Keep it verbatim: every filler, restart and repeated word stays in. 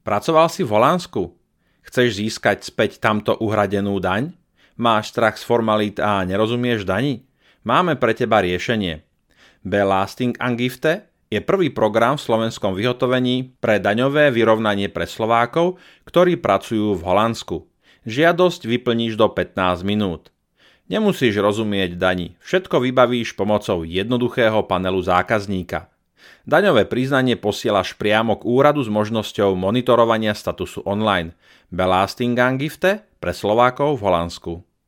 Pracoval si v Holandsku? Chceš získať späť tamto uhradenú daň? Máš strach z formalít a nerozumieš daní? Máme pre teba riešenie. Belastingangifte je prvý program v slovenskom vyhotovení pre daňové vyrovnanie pre Slovákov, ktorí pracujú v Holandsku. Žiadosť vyplníš do pätnásť minút. Nemusíš rozumieť daní, všetko vybavíš pomocou jednoduchého panelu zákazníka. Daňové priznanie posielaš priamo k úradu s možnosťou monitorovania statusu online. Belastingangifte pre Slovákov v Holandsku.